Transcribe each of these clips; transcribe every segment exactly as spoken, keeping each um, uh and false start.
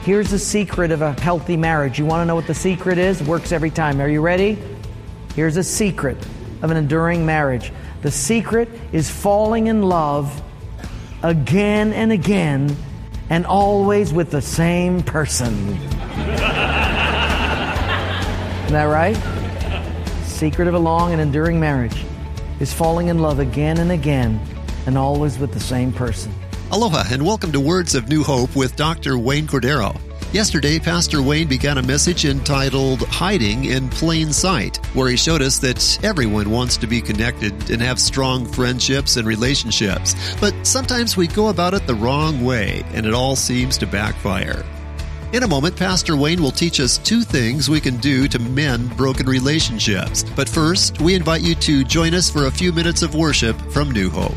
Here's the secret of a healthy marriage. You want to know what the secret is? It works every time. Are you ready? Here's a secret of an enduring marriage. The secret is falling in love again and again and always with the same person. Isn't that right? Secret of a long and enduring marriage is falling in love again and again and always with the same person. Aloha and welcome to Words of New Hope with Doctor Wayne Cordero. Yesterday, Pastor Wayne began a message entitled Hiding in Plain Sight, where he showed us that everyone wants to be connected and have strong friendships and relationships. But sometimes we go about it the wrong way, and it all seems to backfire. In a moment, Pastor Wayne will teach us two things we can do to mend broken relationships. But first, we invite you to join us for a few minutes of worship from New Hope.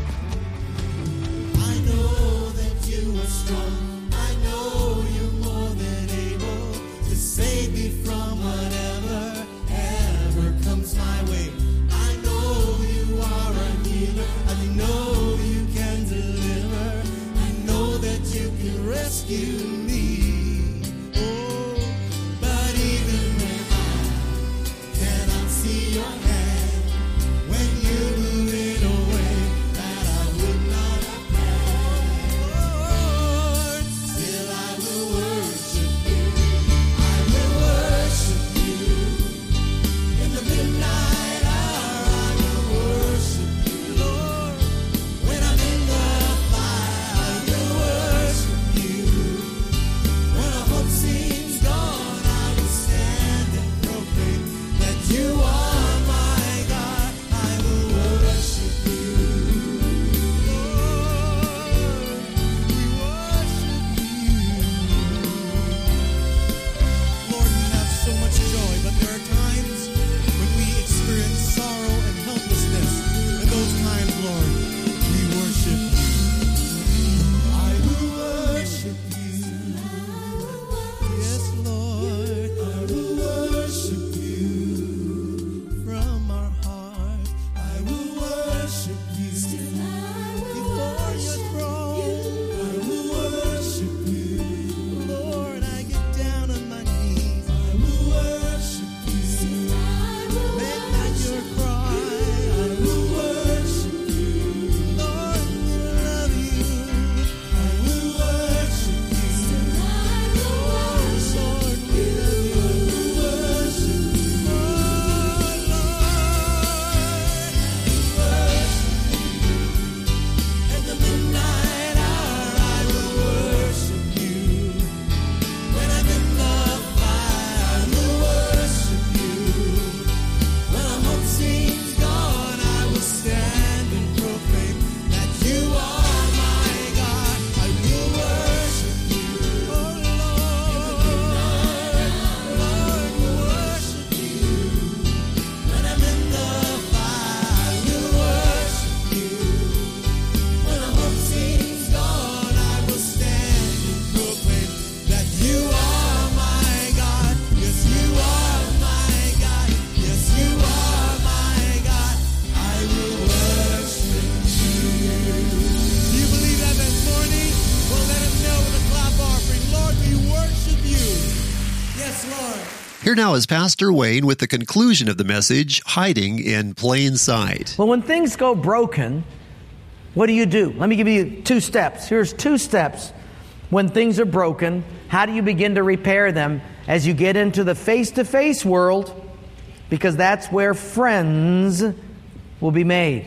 Here now is Pastor Wayne with the conclusion of the message, Hiding in Plain Sight. Well, when things go broken, what do you do? Let me give you two steps. Here's two steps. When things are broken, how do you begin to repair them as you get into the face-to-face world? Because that's where friends will be made.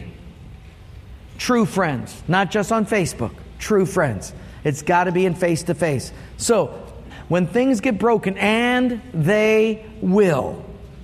True friends, not just on Facebook. True friends. It's got to be in face-to-face. So, when things get broken, and they will,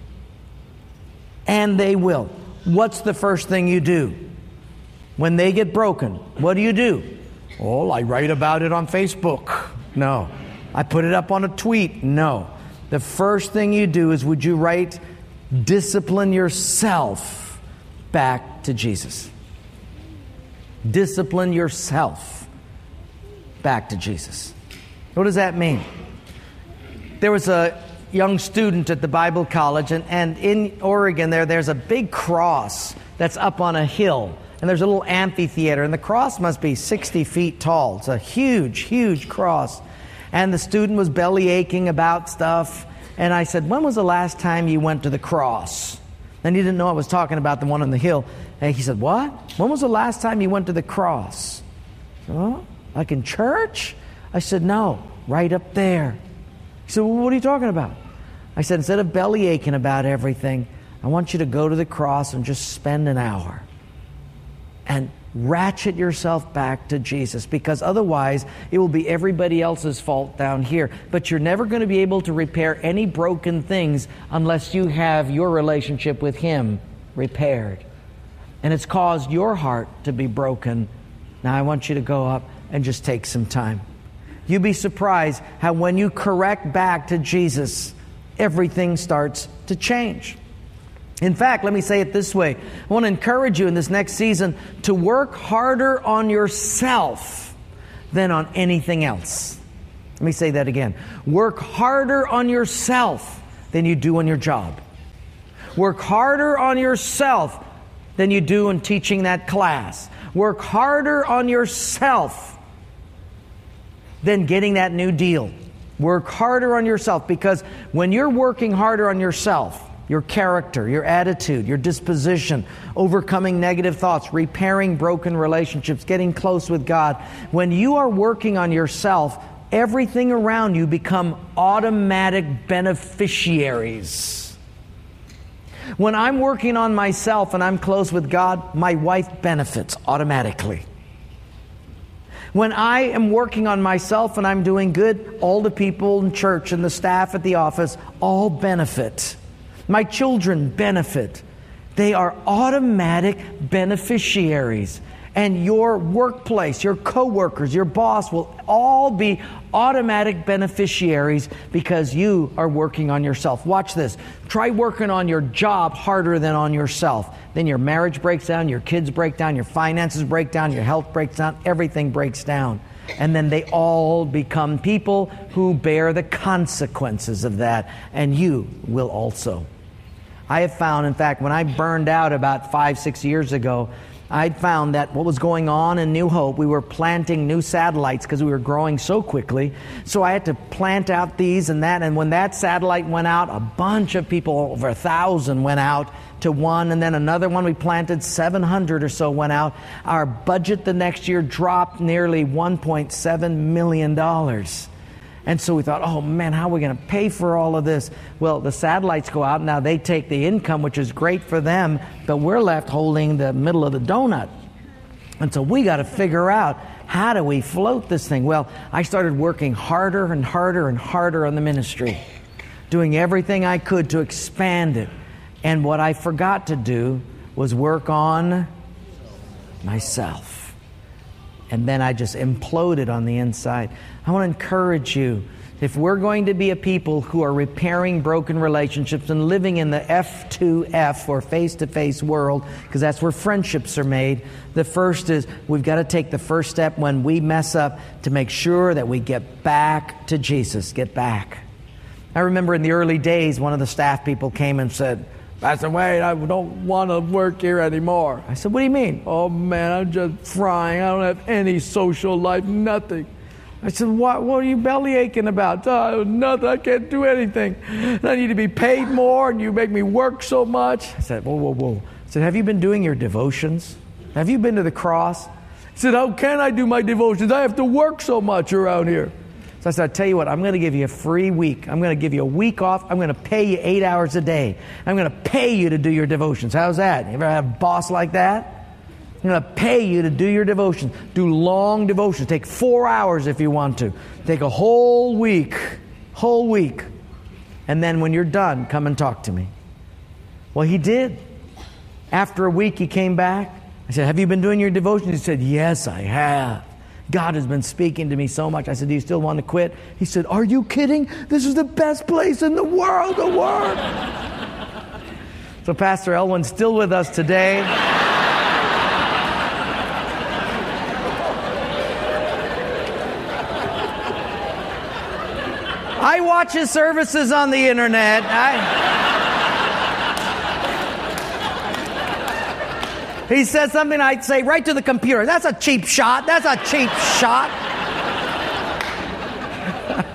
and they will, what's the first thing you do? When they get broken, what do you do? Oh, I write about it on Facebook. No. I put it up on a tweet. No. The first thing you do is, would you write, discipline yourself back to Jesus. Discipline yourself back to Jesus. What does that mean? There was a young student at the Bible college, and, and in Oregon there, there's a big cross that's up on a hill. And there's a little amphitheater, and the cross must be sixty feet tall. It's a huge, huge cross. And the student was belly aching about stuff. And I said, when was the last time you went to the cross? And he didn't know I was talking about the one on the hill. And he said, what? When was the last time you went to the cross? Oh, like in church? I said, no, right up there. He said, well, what are you talking about? I said, instead of belly aching about everything, I want you to go to the cross and just spend an hour and ratchet yourself back to Jesus, because otherwise it will be everybody else's fault down here. But you're never going to be able to repair any broken things unless you have your relationship with Him repaired. And it's caused your heart to be broken. Now I want you to go up and just take some time. You'd be surprised how when you correct back to Jesus, everything starts to change. In fact, let me say it this way. I want to encourage you in this next season to work harder on yourself than on anything else. Let me say that again. Work harder on yourself than you do on your job. Work harder on yourself than you do in teaching that class. Work harder on yourself than getting that new deal. Work harder on yourself, because when you're working harder on yourself, your character, your attitude, your disposition, overcoming negative thoughts, repairing broken relationships, getting close with God, when you are working on yourself, everything around you become automatic beneficiaries. When I'm working on myself and I'm close with God, my wife benefits automatically. When I am working on myself and I'm doing good, all the people in church and the staff at the office all benefit. My children benefit. They are automatic beneficiaries. And your workplace, your coworkers, your boss will all be automatic beneficiaries because you are working on yourself. Watch this. Try working on your job harder than on yourself. Then your marriage breaks down, your kids break down, your finances break down, your health breaks down, everything breaks down. And then they all become people who bear the consequences of that. And you will also. I have found, in fact, when I burned out about five, six years ago, I'd found that what was going on in New Hope, we were planting new satellites because we were growing so quickly. So I had to plant out these and that. And when that satellite went out, a bunch of people, over a thousand, went out to one. And then another one we planted, seven hundred or so went out. Our budget the next year dropped nearly one point seven million dollars. And so we thought, oh man, how are we going to pay for all of this? Well, the satellites go out. Now they take the income, which is great for them, but we're left holding the middle of the donut. And so we got to figure out, how do we float this thing? Well, I started working harder and harder and harder on the ministry, doing everything I could to expand it. And what I forgot to do was work on myself. And then I just imploded on the inside. I want to encourage you, if we're going to be a people who are repairing broken relationships and living in the F two F or face-to-face world, because that's where friendships are made, the first is we've got to take the first step when we mess up to make sure that we get back to Jesus. Get back. I remember in the early days, one of the staff people came and said, Pastor Wayne, I don't want to work here anymore. I said, what do you mean? Oh man, I'm just frying. I don't have any social life, nothing. I said, what, what are you belly aching about? Oh, nothing, I can't do anything. I need to be paid more and you make me work so much. I said, whoa, whoa, whoa. I said, have you been doing your devotions? Have you been to the cross? He said, how can I do my devotions? I have to work so much around here. So I said, I tell you what, I'm going to give you a free week. I'm going to give you a week off. I'm going to pay you eight hours a day. I'm going to pay you to do your devotions. How's that? You ever have a boss like that? I'm going to pay you to do your devotions. Do long devotions. Take four hours if you want to. Take a whole week. Whole week. And then when you're done, come and talk to me. Well, he did. After a week, he came back. I said, have you been doing your devotions? He said, yes, I have. God has been speaking to me so much. I said, do you still want to quit? He said, are you kidding? This is the best place in the world to work. So Pastor Elwin's still with us today. I watch his services on the internet. I... He says something, I'd say right to the computer, that's a cheap shot. That's a cheap shot.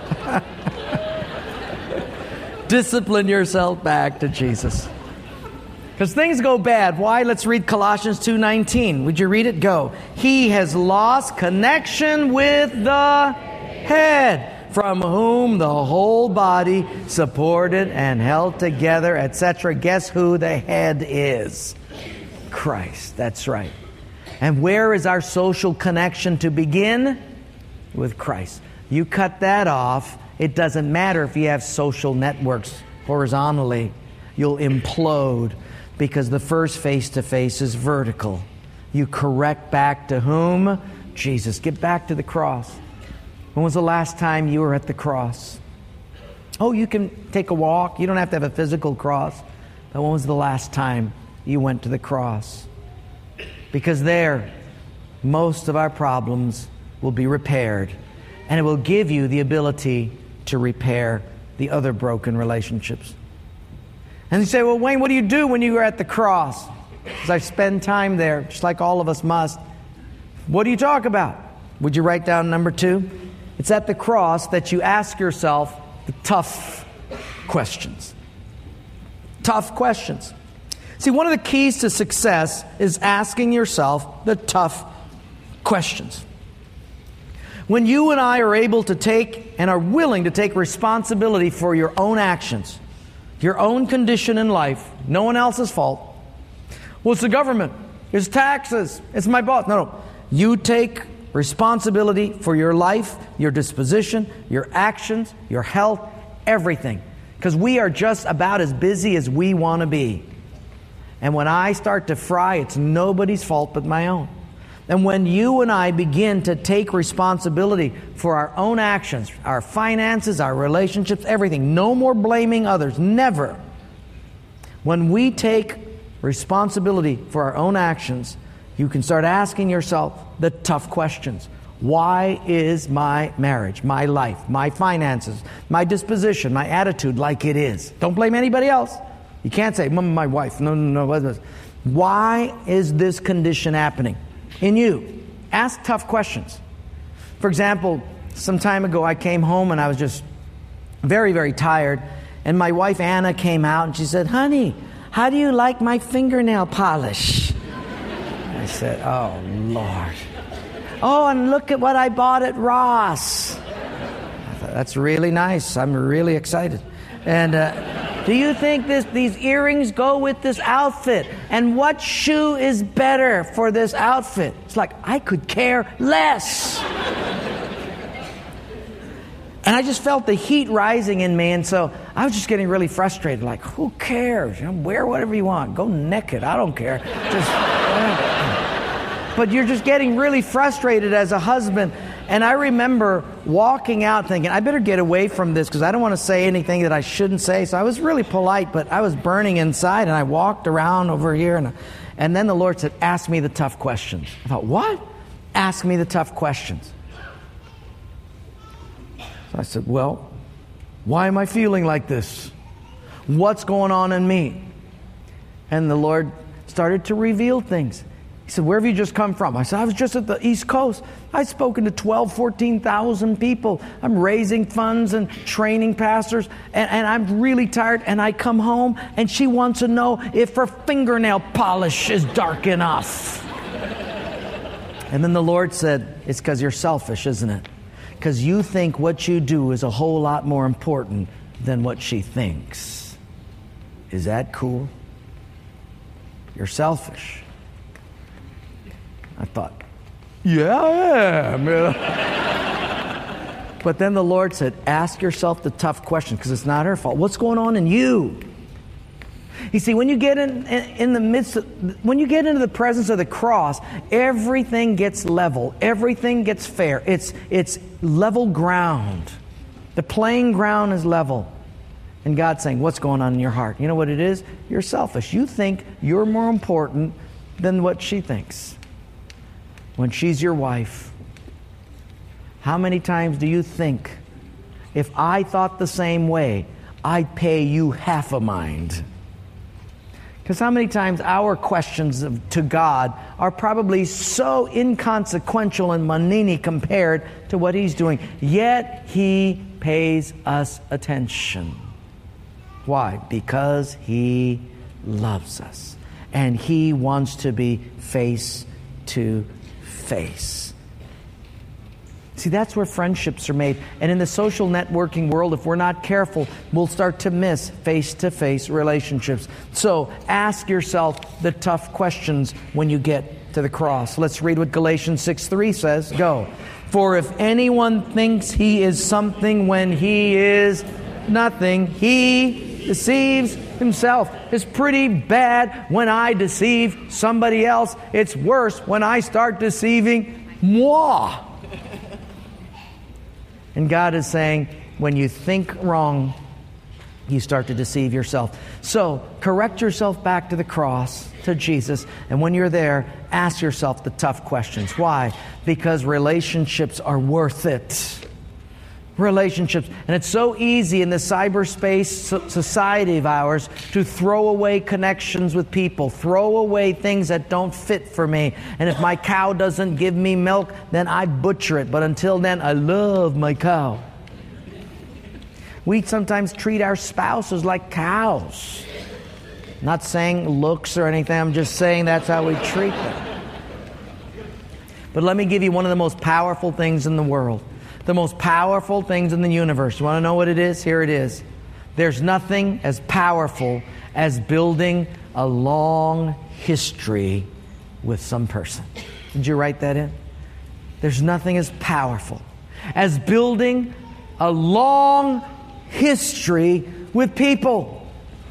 Discipline yourself back to Jesus. Because things go bad. Why? Let's read Colossians two nineteen. Would you read it? Go. He has lost connection with the head, from whom the whole body, supported and held together, et cetera. Guess who the head is? Christ. That's right. And where is our social connection to begin? With Christ. You cut that off, it doesn't matter if you have social networks horizontally. You'll implode, because the first face-to-face is vertical. You correct back to whom? Jesus. Get back to the cross. When was the last time you were at the cross? Oh, you can take a walk. You don't have to have a physical cross. But when was the last time you went to the cross? Because there, most of our problems will be repaired. And it will give you the ability to repair the other broken relationships. And you say, well, Wayne, what do you do when you are at the cross? Because I spend time there, just like all of us must. What do you talk about? Would you write down number two? It's at the cross that you ask yourself the tough questions. Tough questions. See, one of the keys to success is asking yourself the tough questions. When you and I are able to take and are willing to take responsibility for your own actions, your own condition in life, no one else's fault. Well, it's the government. It's taxes. It's my boss. No, no. You take responsibility for your life, your disposition, your actions, your health, everything. Because we are just about as busy as we want to be. And when I start to fry, it's nobody's fault but my own. And when you and I begin to take responsibility for our own actions, our finances, our relationships, everything, no more blaming others, never. When we take responsibility for our own actions, you can start asking yourself the tough questions. Why is my marriage, my life, my finances, my disposition, my attitude like it is? Don't blame anybody else. You can't say, my wife. No, no, no. Why is this condition happening in you? Ask tough questions. For example, some time ago I came home and I was just very, very tired. And my wife Anna came out and she said, honey, how do you like my fingernail polish? I said, oh, Lord. Oh, and look at what I bought at Ross. I thought, that's really nice. I'm really excited. And uh, do you think this, these earrings go with this outfit? And what shoe is better for this outfit? It's like, I could care less. And I just felt the heat rising in me. And so I was just getting really frustrated. Like, who cares? You know, wear whatever you want. Go naked. I don't care. Just, but you're just getting really frustrated as a husband. And I remember walking out thinking, I better get away from this because I don't want to say anything that I shouldn't say. So I was really polite, but I was burning inside. And I walked around over here. And, and then the Lord said, ask me the tough questions. I thought, what? Ask me the tough questions. So I said, well, why am I feeling like this? What's going on in me? And the Lord started to reveal things. He said, where have you just come from? I said, I was just at the East Coast. I've spoken to twelve, fourteen thousand people. I'm raising funds and training pastors. And, and I'm really tired. And I come home and she wants to know if her fingernail polish is dark enough. And then the Lord said, it's because you're selfish, isn't it? Because you think what you do is a whole lot more important than what she thinks. Is that cool? You're selfish. I thought, yeah, I am. But then the Lord said, ask yourself the tough question because it's not her fault. What's going on in you? You see, when you get in, in, in the midst of, when you get into the presence of the cross, everything gets level. Everything gets fair. It's, it's level ground. The playing ground is level. And God's saying, what's going on in your heart? You know what it is? You're selfish. You think you're more important than what she thinks. When she's your wife, how many times do you think, if I thought the same way, I'd pay you half a mind? Because how many times our questions of, to God are probably so inconsequential and mundane compared to what He's doing, yet He pays us attention. Why? Because He loves us. And He wants to be face to face. See, that's where friendships are made. And in the social networking world, if we're not careful, we'll start to miss face-to-face relationships. So ask yourself the tough questions when you get to the cross. Let's read what Galatians six three says. Go. For if anyone thinks he is something when he is nothing, he deceives himself. It's pretty bad when I deceive somebody else. It's worse when I start deceiving moi. And God is saying, when you think wrong, you start to deceive yourself. So, correct yourself back to the cross, to Jesus. And when you're there, ask yourself the tough questions. Why? Because relationships are worth it. Relationships. And it's so easy in the cyberspace society of ours to throw away connections with people, throw away things that don't fit for me. And if my cow doesn't give me milk, then I butcher it. But until then, I love my cow. We sometimes treat our spouses like cows. Not saying looks or anything, I'm just saying that's how we treat them. But let me give you one of the most powerful things in the world. The most powerful things in the universe. You want to know what it is? Here it is. There's nothing as powerful as building a long history with some person. Did you write that in? There's nothing as powerful as building a long history with people.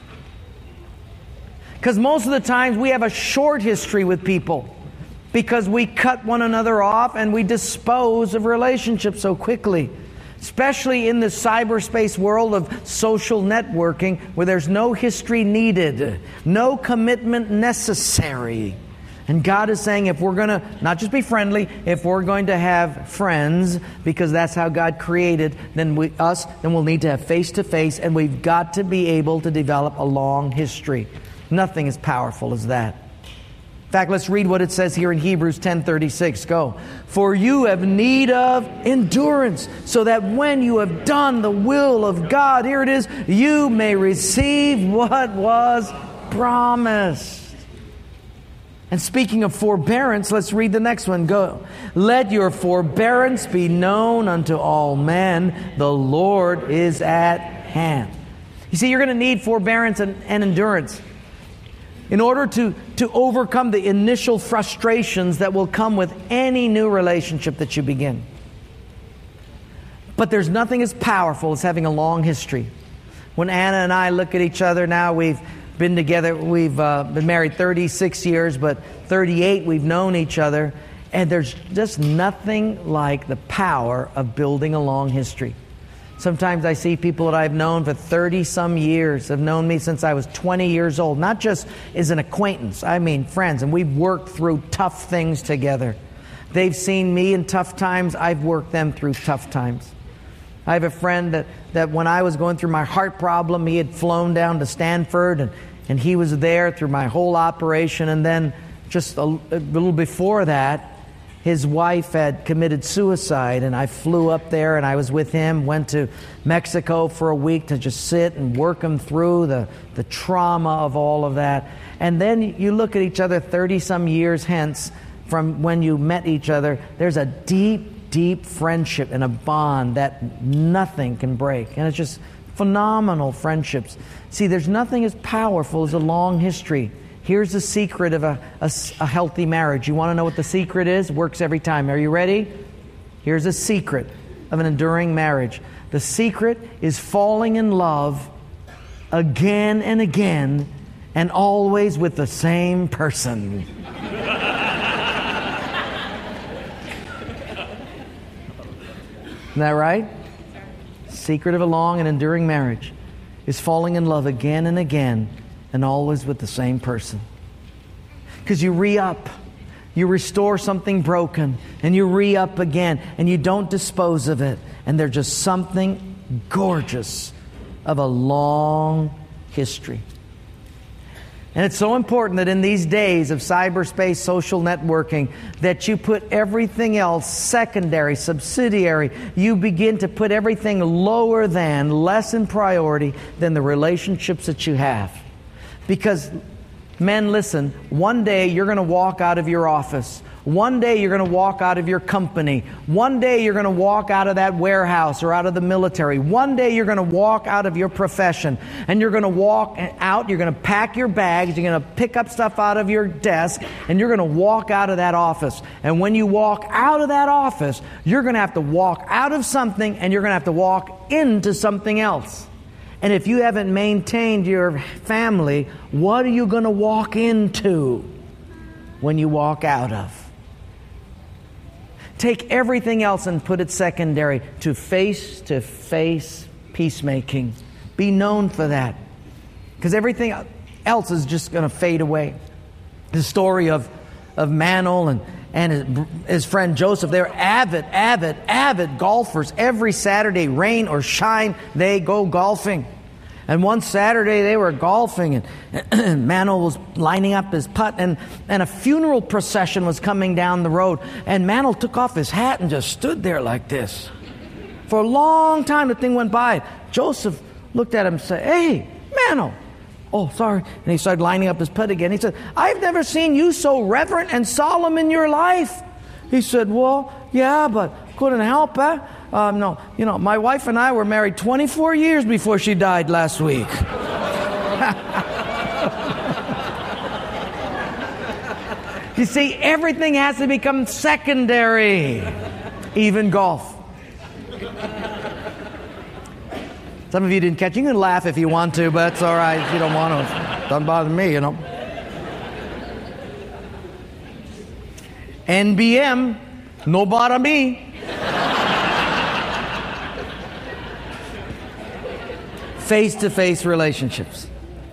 Because most of the times we have a short history with people. Because we cut one another off and we dispose of relationships so quickly. Especially in the cyberspace world of social networking where there's no history needed, no commitment necessary. And God is saying if we're going to not just be friendly, if we're going to have friends, because that's how God created then we, us, then we'll need to have face-to-face, and we've got to be able to develop a long history. Nothing as powerful as that. In fact, let's read what it says here in Hebrews ten thirty-six. Go. For you have need of endurance, so that when you have done the will of God, here it is, you may receive what was promised. And speaking of forbearance, let's read the next one. Go. Let your forbearance be known unto all men. The Lord is at hand. You see, you're going to need forbearance and, and endurance in order to, to overcome the initial frustrations that will come with any new relationship that you begin. But there's nothing as powerful as having a long history. When Anna and I look at each other now, we've been together, we've uh, been married thirty-six years, but thirty-eight we've known each other. And there's just nothing like the power of building a long history. Sometimes I see people that I've known for thirty-some years, have known me since I was twenty years old. Not just as an acquaintance, I mean friends. And we've worked through tough things together. They've seen me in tough times. I've worked them through tough times. I have a friend that, that when I was going through my heart problem, he had flown down to Stanford, and, and he was there through my whole operation. And then just a, a little before that, his wife had committed suicide, and I flew up there and I was with him, went to Mexico for a week to just sit and work him through the, the trauma of all of that. And then you look at each other thirty-some years hence from when you met each other, there's a deep, deep friendship and a bond that nothing can break. And it's just phenomenal friendships. See, there's nothing as powerful as a long history. Here's the secret of a, a, a healthy marriage. You want to know what the secret is? It works every time. Are you ready? Here's a secret of an enduring marriage. The secret is falling in love again and again and always with the same person. Isn't that right? Secret of a long and enduring marriage is falling in love again and again and always with the same person. Because you re-up. You restore something broken, and you re-up again, and you don't dispose of it. And there's just something gorgeous of a long history. And it's so important that in these days of cyberspace social networking that you put everything else secondary, subsidiary. You begin to put everything lower than, less in priority than the relationships that you have. Because, men, listen, one day you're going to walk out of your office. One day you're going to walk out of your company. One day you're going to walk out of that warehouse or out of the military. One day you're going to walk out of your profession. And you're going to walk out, you're going to pack your bags, you're going to pick up stuff out of your desk, and you're going to walk out of that office. And when you walk out of that office, you're going to have to walk out of something and you're going to have to walk into something else. And if you haven't maintained your family, what are you going to walk into when you walk out of? Take everything else and put it secondary to face-to-face peacemaking. Be known for that. Because everything else is just going to fade away. The story of, of Manuel and, and his, his friend Joseph, they're avid, avid, avid golfers. Every Saturday, rain or shine, they go golfing. And one Saturday they were golfing, and Manuel was lining up his putt, and, and a funeral procession was coming down the road. And Manuel took off his hat and just stood there like this. For a long time the thing went by. Joseph looked at him and said, "Hey, Manuel." "Oh, sorry." And he started lining up his putt again. He said, "I've never seen you so reverent and solemn in your life." He said, "Well, yeah, but couldn't help it. Um, no, you know, my wife and I were married twenty-four years before she died last week." You see, everything has to become secondary, even golf. Some of you didn't catch. You can laugh if you want to, but it's all right if you don't want to. It doesn't bother me, you know. N B M, no bother me. Face-to-face relationships.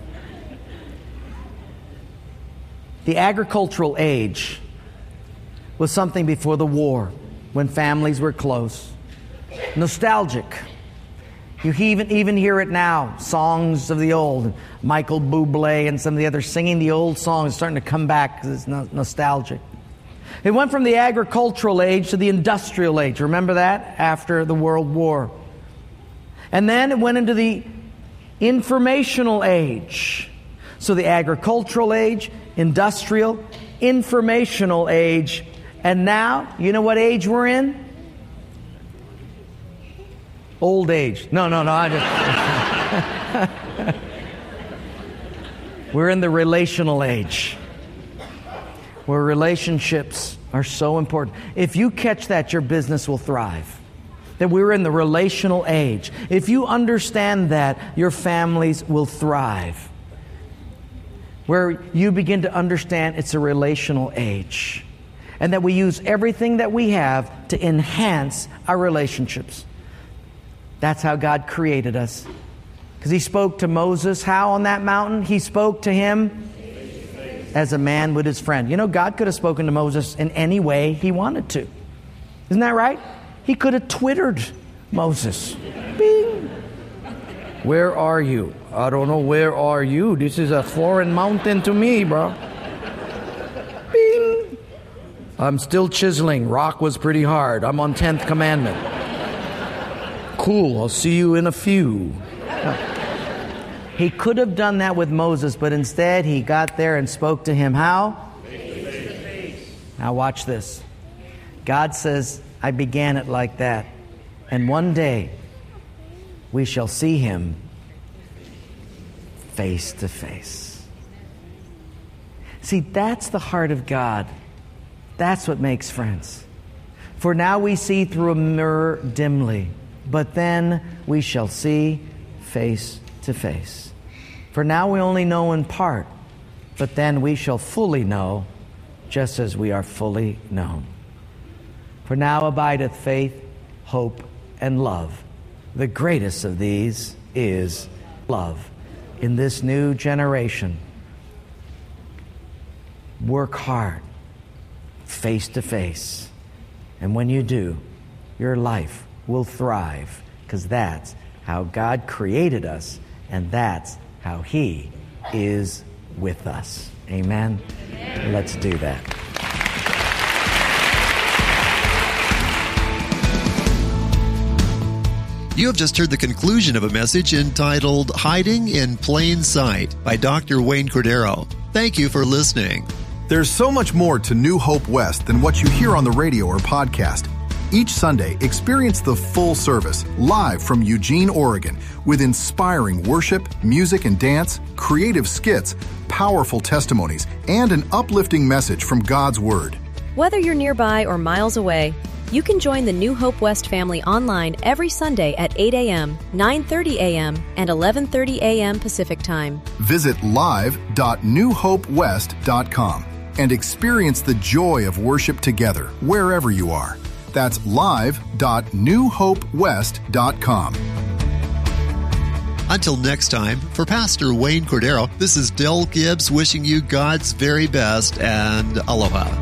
The agricultural age was something before the war, when families were close. Nostalgic. You even, even hear it now, songs of the old. Michael Bublé and some of the others singing the old songs, starting to come back because it's no, nostalgic. It went from the agricultural age to the industrial age. Remember that? After the World War. And then it went into the informational age. So the agricultural age, industrial, informational age. And now, you know what age we're in? Old age. No, no, no. I just we're in the relational age, where relationships are so important. If you catch that, your business will thrive. That we're in the relational age. If you understand that, your families will thrive. Where you begin to understand it's a relational age. And that we use everything that we have to enhance our relationships. That's how God created us. Because He spoke to Moses, how on that mountain? He spoke to him as a man with his friend. You know, God could have spoken to Moses in any way He wanted to. Isn't that right? He could have twittered Moses. Bing. "Where are you?" "I don't know, where are you? This is a foreign mountain to me, bro." Bing. "I'm still chiseling. Rock was pretty hard. I'm on tenth commandment." "Cool, I'll see you in a few." He could have done that with Moses, but instead He got there and spoke to him. How? Face to face. Now watch this. God says, "I began it like that. And one day we shall see Him face to face." See, that's the heart of God. That's what makes friends. "For now we see through a mirror dimly, but then we shall see face to face. For now we only know in part, but then we shall fully know, just as we are fully known. For now abideth faith, hope, and love. The greatest of these is love." In this new generation, work hard, face to face. And when you do, your life will thrive, because that's how God created us, and that's how He is with us. Amen? Amen. Let's do that. You have just heard the conclusion of a message entitled Hiding in Plain Sight by Doctor Wayne Cordeiro. Thank you for listening. There's so much more to New Hope West than what you hear on the radio or podcast. Each Sunday, experience the full service live from Eugene, Oregon, with inspiring worship, music and dance, creative skits, powerful testimonies, and an uplifting message from God's Word. Whether you're nearby or miles away, you can join the New Hope West family online every Sunday at eight a.m., nine thirty a.m., and eleven thirty a.m. Pacific Time. Visit live dot new hope west dot com and experience the joy of worship together wherever you are. That's live dot new hope west dot com. Until next time, for Pastor Wayne Cordeiro, this is Del Gibbs wishing you God's very best and aloha.